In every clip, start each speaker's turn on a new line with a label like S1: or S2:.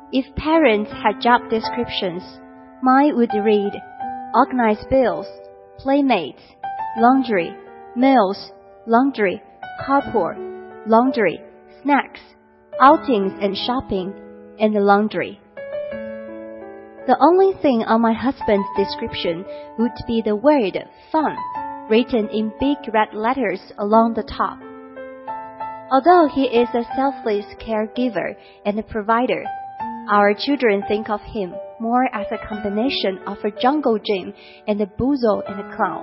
S1: If parents had job descriptions, mine would read, organize bills, playmates, laundry, meals, laundry, carpool, laundry, snacks, outings and shopping, and laundry. The only thing on my husband's description would be the word fun, written in big red letters along the top. Although he is a selfless caregiver and a provider, our children think of him more as a combination of a jungle gym and a bozo and a clown.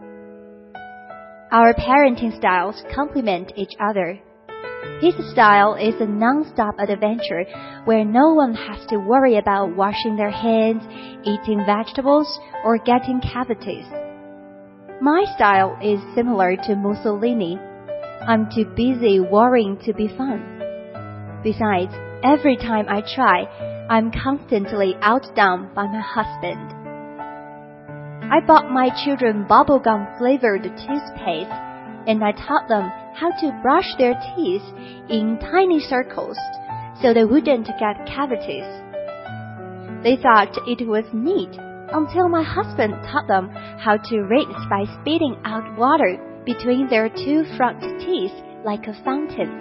S1: Our parenting styles complement each other. His style is a non-stop adventure where no one has to worry about washing their hands, eating vegetables, or getting cavities. My style is similar to Mussolini. I'm too busy worrying to be fun. Besides, every time I try, I'm constantly outdone by my husband. I bought my children bubblegum-flavored toothpaste, and I taught them how to brush their teeth in tiny circles so they wouldn't get cavities. They thought it was neat until my husband taught them how to rinse by spitting out water between their two front teeth like a fountain.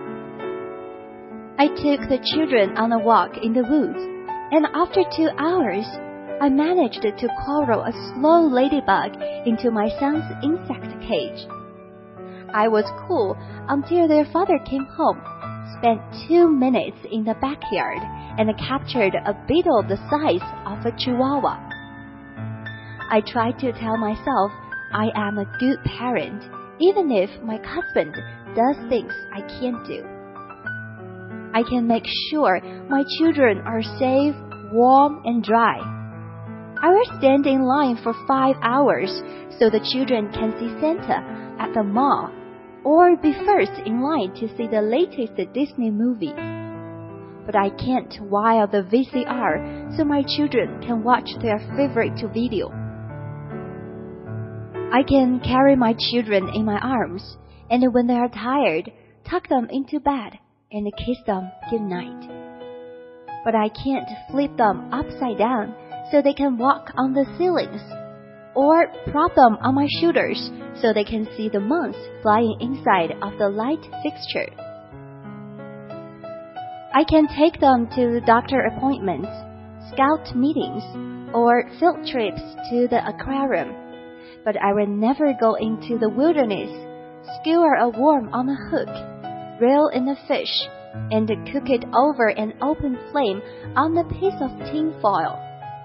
S1: I took the children on a walk in the woods, and after 2 hours, I managed to coral a slow ladybug into my son's insect cage. I was cool until their father came home, spent 2 minutes in the backyard, and captured a beetle the size of a chihuahua. I tried to tell myself I am a good parent, even if my husband does things I can't do. I can make sure my children are safe, warm, and dry. I will stand in line for 5 hours so the children can see Santa at the mall, or be first in line to see the latest Disney movie. But I can't wire the VCR so my children can watch their favorite video. I can carry my children in my arms, and when they are tired, tuck them into bed and kiss them goodnight. But I can't flip them upside down so they can walk on the ceilings, or prop them on my shoulders so they can see the moths flying inside of the light fixture. I can take them to doctor appointments, scout meetings, or field trips to the aquarium, but I will never go into the wilderness, skewer a worm on a hook, reel in a fish, and cook it over an open flame on a piece of tin foil.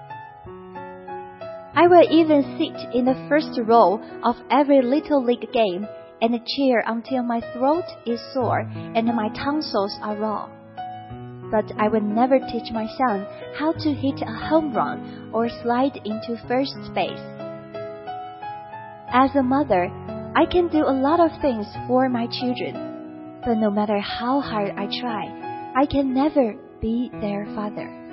S1: I will even sit in the first row of every Little League game and cheer until my throat is sore and my tonsils are raw. But I will never teach my son how to hit a home run or slide into first base. As a mother, I can do a lot of things for my children, but no matter how hard I try, I can never be their father.